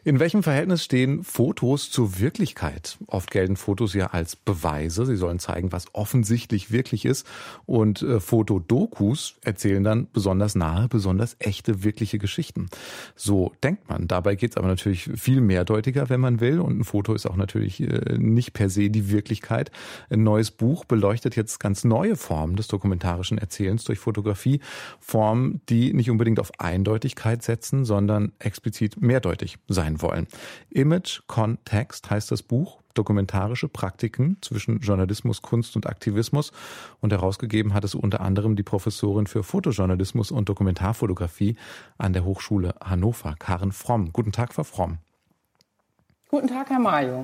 In welchem Verhältnis stehen Fotos zur Wirklichkeit? Oft gelten Fotos ja als Beweise. Sie sollen zeigen, was offensichtlich wirklich ist. Und Fotodokus erzählen dann besonders nahe, besonders echte, wirkliche Geschichten. So denkt man. Dabei geht es aber natürlich viel mehrdeutiger, wenn man will. Und ein Foto ist auch natürlich nicht per se die Wirklichkeit. Ein neues Buch beleuchtet jetzt ganz neue Formen des dokumentarischen Erzählens durch Fotografie. Formen, die nicht unbedingt auf Eindeutigkeit setzen, sondern explizit mehrdeutig sein wollen. Image, Kontext heißt das Buch. Dokumentarische Praktiken zwischen Journalismus, Kunst und Aktivismus. Und herausgegeben hat es unter anderem die Professorin für Fotojournalismus und Dokumentarfotografie an der Hochschule Hannover, Karen Fromm. Guten Tag, Frau Fromm. Guten Tag, Herr Mayo.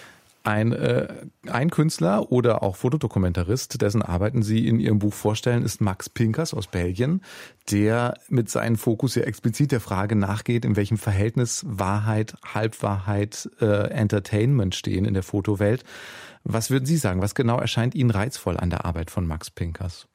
Ein Künstler oder auch Fotodokumentarist, dessen Arbeiten Sie in Ihrem Buch vorstellen, ist Max Pinkers aus Belgien, der mit seinem Fokus ja explizit der Frage nachgeht, in welchem Verhältnis Wahrheit, Halbwahrheit, Entertainment stehen in der Fotowelt. Was würden Sie sagen? Was genau erscheint Ihnen reizvoll an der Arbeit von Max Pinkers?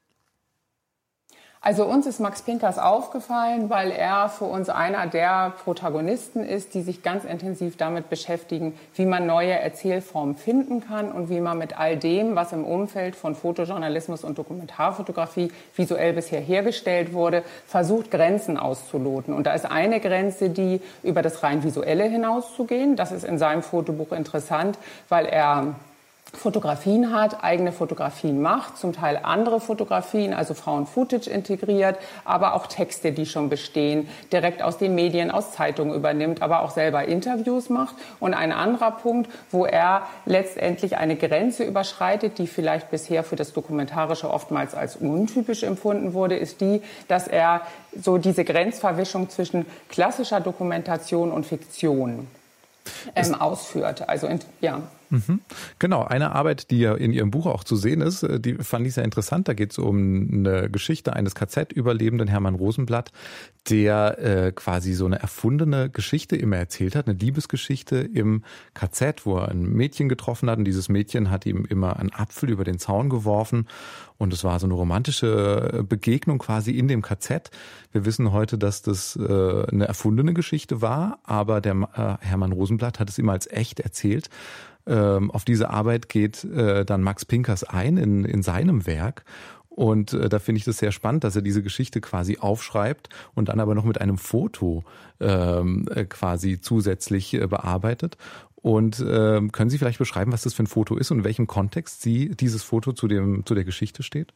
Also uns ist Max Pinkers aufgefallen, weil er für uns einer der Protagonisten ist, die sich ganz intensiv damit beschäftigen, wie man neue Erzählformen finden kann und wie man mit all dem, was im Umfeld von Fotojournalismus und Dokumentarfotografie visuell bisher hergestellt wurde, versucht, Grenzen auszuloten. Und da ist eine Grenze, die über das rein Visuelle hinauszugehen. Das ist in seinem Fotobuch interessant, weil er Fotografien hat, eigene Fotografien macht, zum Teil andere Fotografien, also Found-Footage integriert, aber auch Texte, die schon bestehen, direkt aus den Medien, aus Zeitungen übernimmt, aber auch selber Interviews macht. Und ein anderer Punkt, wo er letztendlich eine Grenze überschreitet, die vielleicht bisher für das Dokumentarische oftmals als untypisch empfunden wurde, ist die, dass er so diese Grenzverwischung zwischen klassischer Dokumentation und Fiktion ausführt. Also ja. Genau, eine Arbeit, die ja in Ihrem Buch auch zu sehen ist, die fand ich sehr interessant. Da geht es um eine Geschichte eines KZ-Überlebenden, Hermann Rosenblatt, der quasi so eine erfundene Geschichte immer erzählt hat, eine Liebesgeschichte im KZ, wo er ein Mädchen getroffen hat und dieses Mädchen hat ihm immer einen Apfel über den Zaun geworfen und es war so eine romantische Begegnung quasi in dem KZ. Wir wissen heute, dass das eine erfundene Geschichte war, aber der Hermann Rosenblatt hat es immer als echt erzählt. Auf diese Arbeit geht dann Max Pinkers ein in seinem Werk. Und da finde ich das sehr spannend, dass er diese Geschichte quasi aufschreibt und dann aber noch mit einem Foto quasi zusätzlich bearbeitet. Und können Sie vielleicht beschreiben, was das für ein Foto ist und in welchem Kontext dieses Foto zu der Geschichte steht?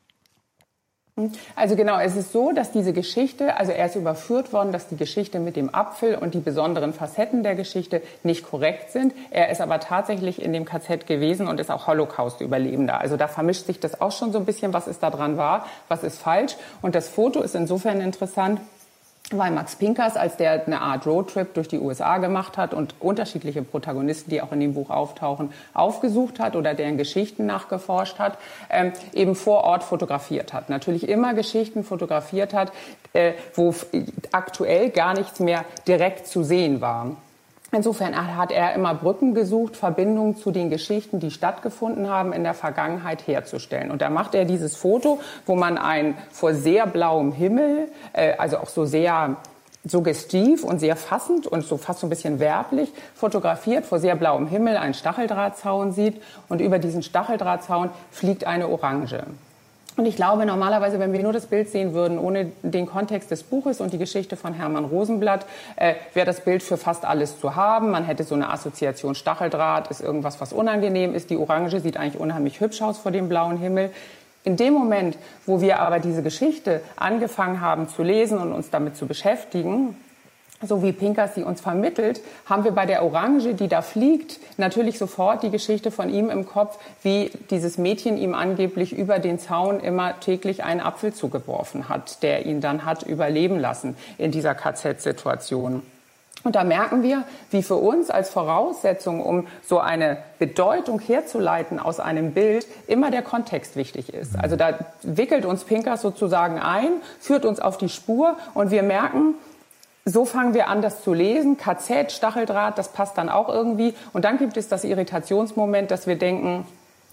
Also genau, es ist so, dass diese Geschichte, also er ist überführt worden, dass die Geschichte mit dem Apfel und die besonderen Facetten der Geschichte nicht korrekt sind. Er ist aber tatsächlich in dem KZ gewesen und ist auch Holocaust-Überlebender. Also da vermischt sich das auch schon so ein bisschen, was ist da dran wahr, was ist falsch. Und das Foto ist insofern interessant, weil Max Pinkers, als der eine Art Roadtrip durch die USA gemacht hat und unterschiedliche Protagonisten, die auch in dem Buch auftauchen, aufgesucht hat oder deren Geschichten nachgeforscht hat, eben vor Ort fotografiert hat. Natürlich immer Geschichten fotografiert hat, wo aktuell gar nichts mehr direkt zu sehen war. Insofern hat er immer Brücken gesucht, Verbindungen zu den Geschichten, die stattgefunden haben, in der Vergangenheit herzustellen. Und da macht er dieses Foto, wo man vor sehr blauem Himmel, also auch so sehr suggestiv und sehr fassend und so fast so ein bisschen werblich fotografiert, vor sehr blauem Himmel einen Stacheldrahtzaun sieht und über diesen Stacheldrahtzaun fliegt eine Orange. Und ich glaube, normalerweise, wenn wir nur das Bild sehen würden, ohne den Kontext des Buches und die Geschichte von Hermann Rosenblatt, wäre das Bild für fast alles zu haben. Man hätte so eine Assoziation, Stacheldraht ist irgendwas, was unangenehm ist. Die Orange sieht eigentlich unheimlich hübsch aus vor dem blauen Himmel. In dem Moment, wo wir aber diese Geschichte angefangen haben zu lesen und uns damit zu beschäftigen, so wie Pinkers sie uns vermittelt, haben wir bei der Orange, die da fliegt, natürlich sofort die Geschichte von ihm im Kopf, wie dieses Mädchen ihm angeblich über den Zaun immer täglich einen Apfel zugeworfen hat, der ihn dann hat überleben lassen in dieser KZ-Situation. Und da merken wir, wie für uns als Voraussetzung, um so eine Bedeutung herzuleiten aus einem Bild, immer der Kontext wichtig ist. Also da wickelt uns Pinkers sozusagen ein, führt uns auf die Spur und wir merken, so fangen wir an, das zu lesen. KZ, Stacheldraht, das passt dann auch irgendwie. Und dann gibt es das Irritationsmoment, dass wir denken,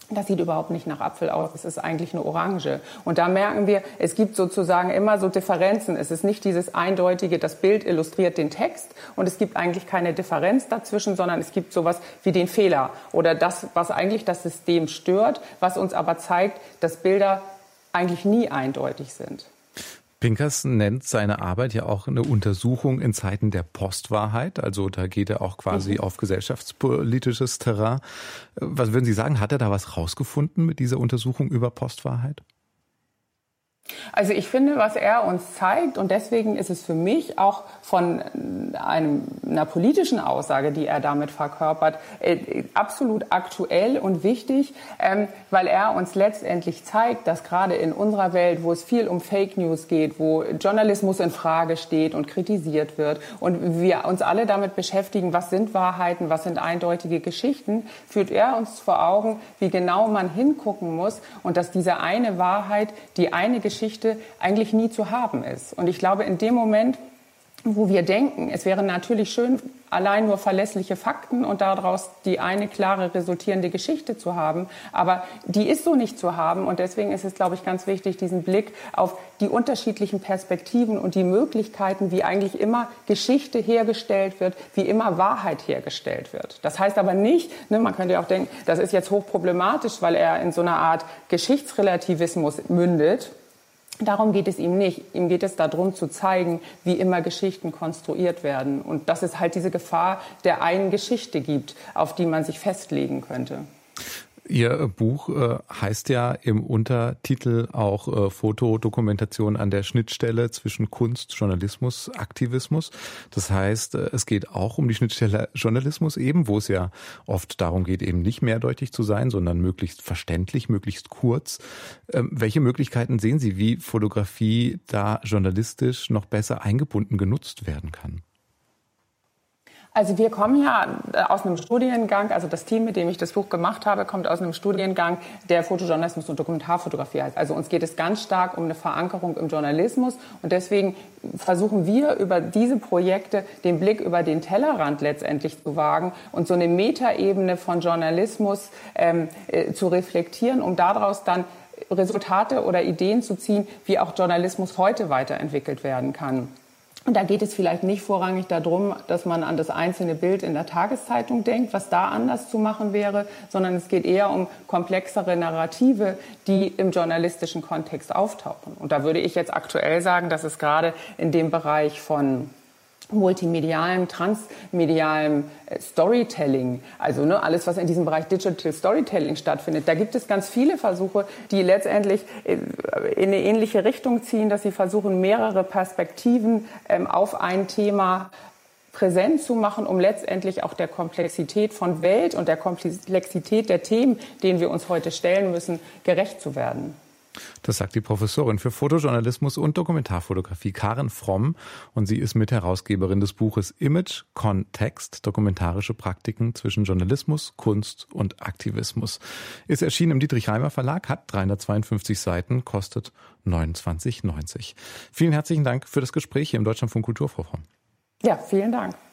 Das sieht überhaupt nicht nach Apfel aus, es ist eigentlich eine Orange. Und da merken wir, es gibt sozusagen immer so Differenzen. Es ist nicht dieses eindeutige, das Bild illustriert den Text und es gibt eigentlich keine Differenz dazwischen, sondern es gibt sowas wie den Fehler oder das, was eigentlich das System stört, was uns aber zeigt, dass Bilder eigentlich nie eindeutig sind. Pincus nennt seine Arbeit ja auch eine Untersuchung in Zeiten der Postwahrheit. Also da geht er auch quasi auf gesellschaftspolitisches Terrain. Was würden Sie sagen, hat er da was rausgefunden mit dieser Untersuchung über Postwahrheit? Also ich finde, was er uns zeigt, und deswegen ist es für mich auch von einer politischen Aussage, die er damit verkörpert, absolut aktuell und wichtig, weil er uns letztendlich zeigt, dass gerade in unserer Welt, wo es viel um Fake News geht, wo Journalismus in Frage steht und kritisiert wird und wir uns alle damit beschäftigen, was sind Wahrheiten, was sind eindeutige Geschichten, führt er uns vor Augen, wie genau man hingucken muss und dass diese eine Wahrheit, die eine Geschichte eigentlich nie zu haben ist. Und ich glaube, in dem Moment, wo wir denken, es wäre natürlich schön, allein nur verlässliche Fakten und daraus die eine klare resultierende Geschichte zu haben, aber die ist so nicht zu haben und deswegen ist es, glaube ich, ganz wichtig, diesen Blick auf die unterschiedlichen Perspektiven und die Möglichkeiten, wie eigentlich immer Geschichte hergestellt wird, wie immer Wahrheit hergestellt wird. Das heißt aber nicht, man könnte ja auch denken, das ist jetzt hochproblematisch, weil er in so einer Art Geschichtsrelativismus mündet. Darum geht es ihm nicht. Ihm geht es darum zu zeigen, wie immer Geschichten konstruiert werden und dass es halt diese Gefahr der einen Geschichte gibt, auf die man sich festlegen könnte. Ihr Buch heißt ja im Untertitel auch Fotodokumentation an der Schnittstelle zwischen Kunst, Journalismus, Aktivismus. Das heißt, es geht auch um die Schnittstelle Journalismus eben, wo es ja oft darum geht, eben nicht mehrdeutig zu sein, sondern möglichst verständlich, möglichst kurz. Welche Möglichkeiten sehen Sie, wie Fotografie da journalistisch noch besser eingebunden genutzt werden kann? Also wir kommen ja aus einem Studiengang, also das Team, mit dem ich das Buch gemacht habe, kommt aus einem Studiengang, der Fotojournalismus und Dokumentarfotografie heißt. Also uns geht es ganz stark um eine Verankerung im Journalismus und deswegen versuchen wir über diese Projekte den Blick über den Tellerrand letztendlich zu wagen und so eine Metaebene von Journalismus zu reflektieren, um daraus dann Resultate oder Ideen zu ziehen, wie auch Journalismus heute weiterentwickelt werden kann. Und da geht es vielleicht nicht vorrangig darum, dass man an das einzelne Bild in der Tageszeitung denkt, was da anders zu machen wäre, sondern es geht eher um komplexere Narrative, die im journalistischen Kontext auftauchen. Und da würde ich jetzt aktuell sagen, dass es gerade in dem Bereich von multimedialem, transmedialem Storytelling, also alles, was in diesem Bereich Digital Storytelling stattfindet, da gibt es ganz viele Versuche, die letztendlich in eine ähnliche Richtung ziehen, dass sie versuchen, mehrere Perspektiven auf ein Thema präsent zu machen, um letztendlich auch der Komplexität von Welt und der Komplexität der Themen, denen wir uns heute stellen müssen, gerecht zu werden. Das sagt die Professorin für Fotojournalismus und Dokumentarfotografie Karen Fromm und sie ist Mitherausgeberin des Buches Image Kontext, dokumentarische Praktiken zwischen Journalismus, Kunst und Aktivismus. Ist erschienen im Dietrich-Reimer Verlag, hat 352 Seiten, kostet 29,90. Vielen herzlichen Dank für das Gespräch hier im Deutschlandfunk Kulturforum. Ja, vielen Dank.